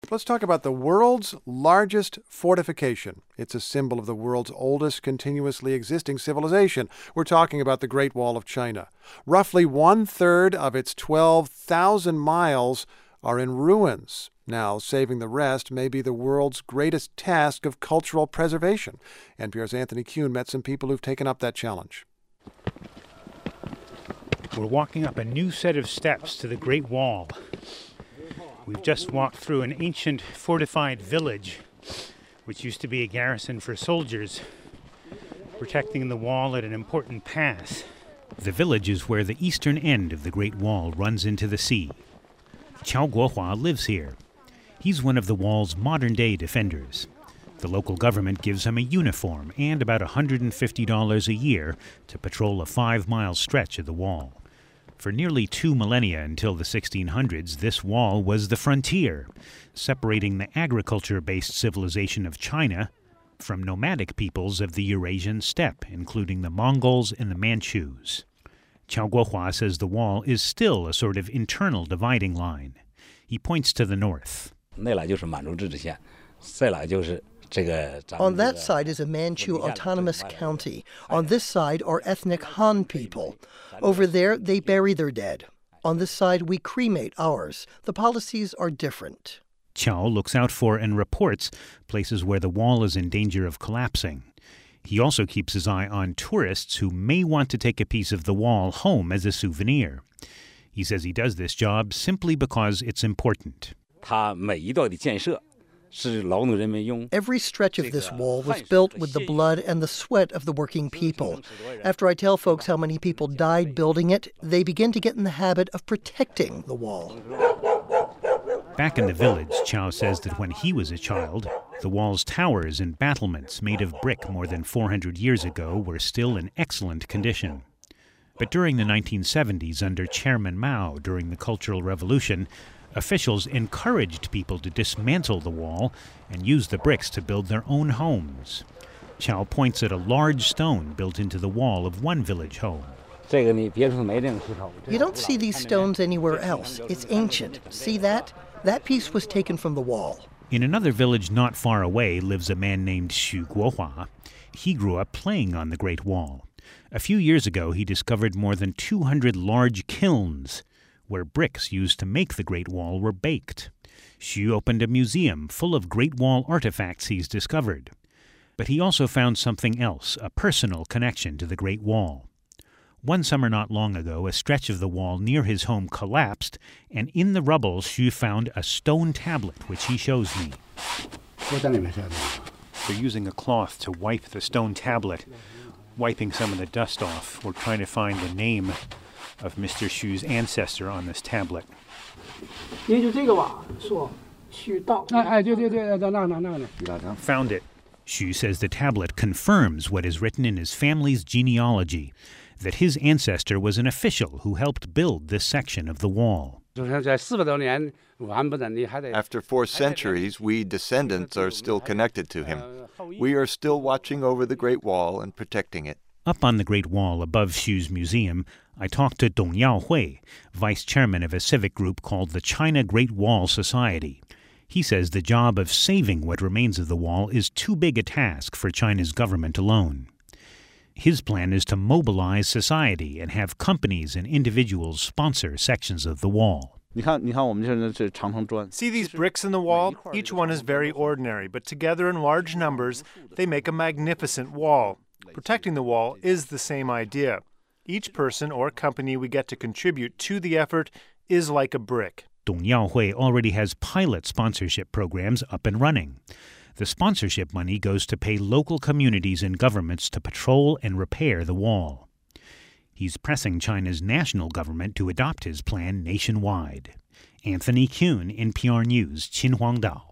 Let's talk about the world's largest fortification. It's a symbol of the world's oldest continuously existing civilization. We're talking about the Great Wall of China. Roughly 1/3 of its 12,000 miles are in ruins. Now, saving the rest may be the world's greatest task of cultural preservation. NPR's Anthony Kuhn met some people who've taken up that challenge. We're walking up a new set of steps to the Great Wall. We've just walked through an ancient fortified village, which used to be a garrison for soldiers, protecting the wall at an important pass. The village is where the eastern end of the Great Wall runs into the sea. Qiao Guohua lives here. He's one of the wall's modern-day defenders. The local government gives him a uniform and about $150 a year to patrol a 5-mile stretch of the wall. For nearly 2 millennia until the 1600s, this wall was the frontier, separating the agriculture-based civilization of China from nomadic peoples of the Eurasian steppe, including the Mongols and the Manchus. Qiao Guohua says the wall is still a sort of internal dividing line. He points to the north. On that side is a Manchu autonomous county. On this side are ethnic Han people. Over there, they bury their dead. On this side, we cremate ours. The policies are different. Qiao looks out for and reports places where the wall is in danger of collapsing. He also keeps his eye on tourists who may want to take a piece of the wall home as a souvenir. He says he does this job simply because it's important. Every stretch of this wall was built with the blood and the sweat of the working people. After I tell folks how many people died building it, they begin to get in the habit of protecting the wall. Back in the village, Qiao says that when he was a child, the wall's towers and battlements made of brick more than 400 years ago were still in excellent condition. But during the 1970s, under Chairman Mao during the Cultural Revolution, officials encouraged people to dismantle the wall and use the bricks to build their own homes. Qiao points at a large stone built into the wall of one village home. You don't see these stones anywhere else. It's ancient. See that? That piece was taken from the wall. In another village not far away lives a man named Xu Guohua. He grew up playing on the Great Wall. A few years ago, he discovered more than 200 large kilns where bricks used to make the Great Wall were baked. Xu opened a museum full of Great Wall artifacts he's discovered. But he also found something else, a personal connection to the Great Wall. One summer not long ago, a stretch of the wall near his home collapsed, and in the rubble, Xu found a stone tablet, which he shows me. They're using a cloth to wipe the stone tablet, wiping some of the dust off. We're trying to find the name of Mr. Xu's ancestor on this tablet. Found it. Xu says the tablet confirms what is written in his family's genealogy, that his ancestor was an official who helped build this section of the wall. After 4 centuries, we descendants are still connected to him. We are still watching over the Great Wall and protecting it. Up on the Great Wall above Xu's museum, I talked to Dong Yaohui, vice chairman of a civic group called the China Great Wall Society. He says the job of saving what remains of the wall is too big a task for China's government alone. His plan is to mobilize society and have companies and individuals sponsor sections of the wall. See these bricks in the wall? Each one is very ordinary, but together in large numbers, they make a magnificent wall. Protecting the wall is the same idea. Each person or company we get to contribute to the effort is like a brick. Dong Yaohui already has pilot sponsorship programs up and running. The sponsorship money goes to pay local communities and governments to patrol and repair the wall. He's pressing China's national government to adopt his plan nationwide. Anthony Kuhn, NPR News, Qinhuangdao.